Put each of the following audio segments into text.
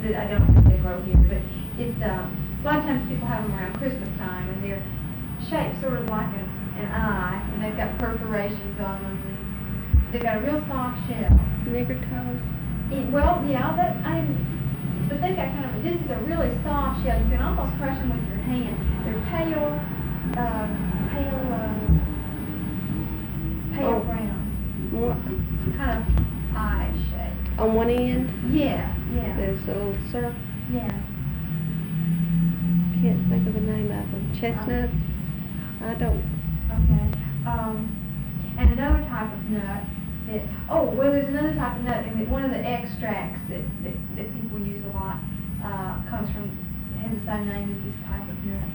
that I don't think they grow here, but it's, a lot of times people have them around Christmas time, and they're shaped sort of like an eye, and they've got perforations on them, and they've got a real soft shell. Nigger toes. Well, yeah, but they've got kind of, this is a really soft shell. You can almost crush them with your hand. They're pale brown. What? Kind of eye shape. On one end, Yeah. there's a little circle. Yeah. Can't think of the name of them. Chestnuts? I don't. Okay. And another type of nut that, there's another type of nut, and one of the extracts that people use a lot has the same name as this type of nut.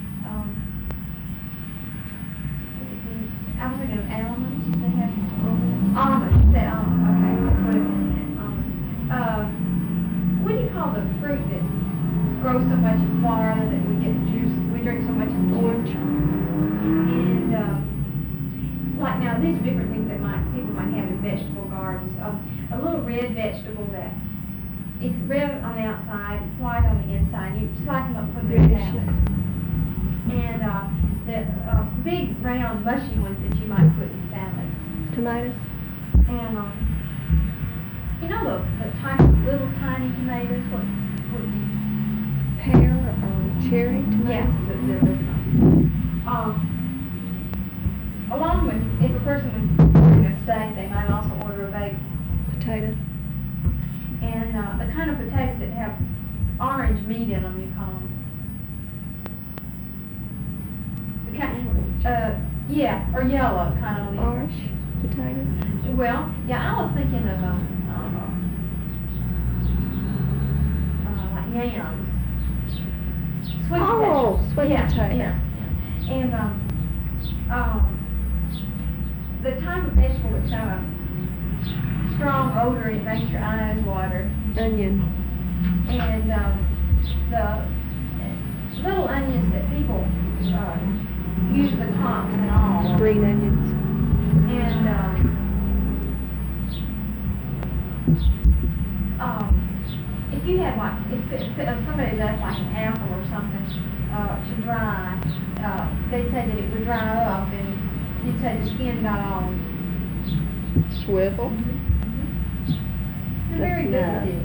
I was thinking of almonds. They have almonds. Say almonds. Okay, that's what it is. Almonds. What do you call the fruit that grows so much in Florida that we get juice? We drink so much of the orange. And like now, these are different things that people might have in vegetable gardens. A little red vegetable that it's red on the outside, white on the inside. You slice them up and put them in salad. And the big round mushy ones that you might put in salads. Tomatoes? And you know the type of little tiny tomatoes? What Pear or cherry tomatoes? Yes, along with, if a person was ordering a steak, they might also order a baked Potato. and the kind of potatoes that have orange meat in them, you call them. The kind, or yellow kind of. Orange potatoes? Well, yeah, I was thinking of like yams. Sweet potatoes. Sweet potato. Yeah. And the type of vegetable that's got a strong odor, it makes your eyes water. Onion. And the little onions that people use the tops and all. Green onions. And if you had like, if somebody left like an apple or something to dry, they'd say that it would dry up, and you'd say the skin got all Swivel. They're very good at it.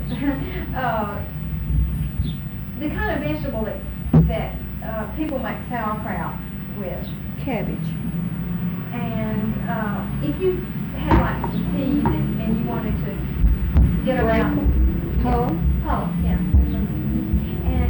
The kind of vegetable that people make sauerkraut with. Cabbage. And if you had like some peas and you wanted to get around Hull. yeah. And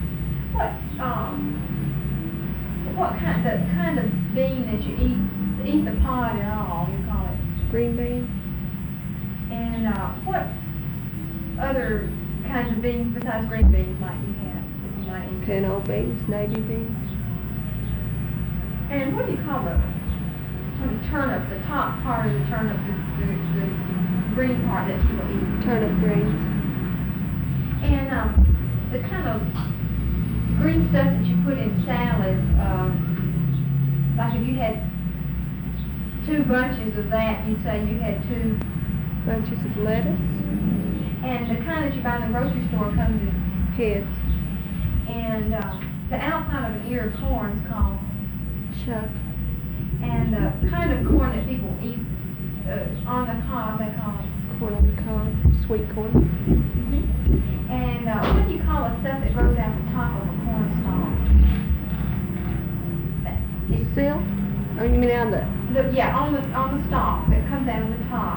what kind of bean that you eat the pod and all, you call it? Green bean. And what other kinds of beans besides green beans might you have that you might eat? Pinto beans, navy beans. And what do you call the turnip, the top part of the turnip, the green part that you will eat? Turnip greens. And the kind of green stuff that you put in salads, like if you had 2 bunches of that, you'd say you had 2 Bunches of lettuce. And the kind that you buy in the grocery store comes in Heads. And the outside of an ear of corn is called Chuck. And the kind of corn that people eat on the cob, they call it Corn on the cob. Sweet corn. And what do you call the stuff that grows out the top of a corn stalk? Seal? Oh, you mean on the Yeah, on the stalks that comes out of the top.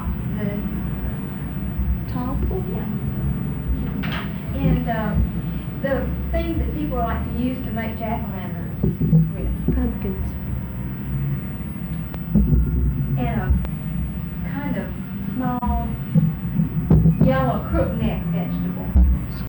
tassel? Yeah. And the things that people like to use to make jack-o'-lanterns with. Pumpkins.